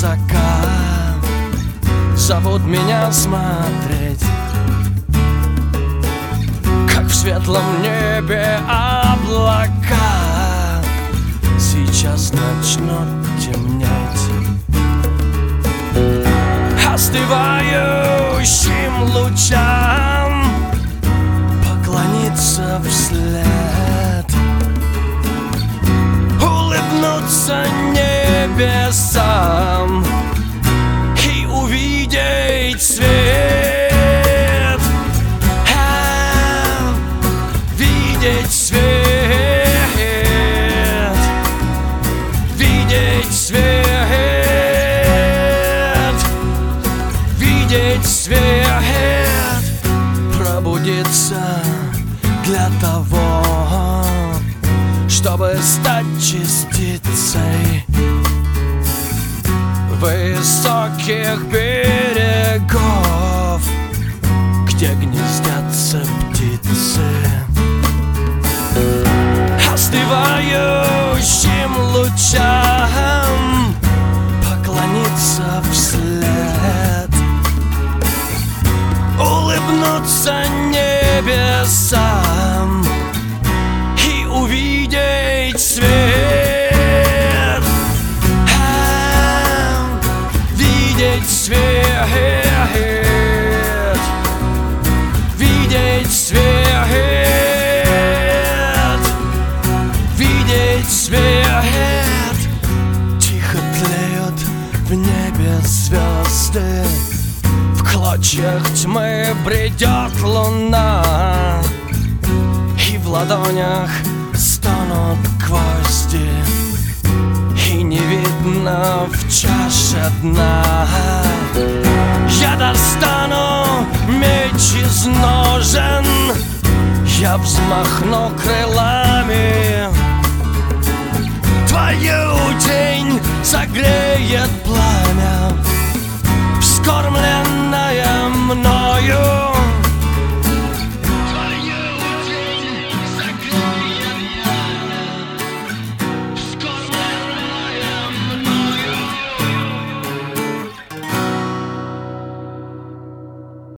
свысока зовут меня смотреть, как в светлом небе облака сейчас начнут темнеть. Остывающим лучам поклониться вслед, улыбнуться небесам и увидеть свет, видеть свет, видеть свет, видеть свет, пробудиться для того, чтобы стать частицей высоких берегов, где гнездятся птицы. Остывающим лучам поклониться вслед, улыбнуться небесам и увидеть свет, видеть свет, видеть свет, видеть свет. Тихо тлеют в небе звезды, в клочьях тьмы бредет луна, и в ладонях стонут гвозди, и не видно в чаше дна. Я достану меч из ножен, я взмахну крылами, твою тень согреет пламя, вскормленное мною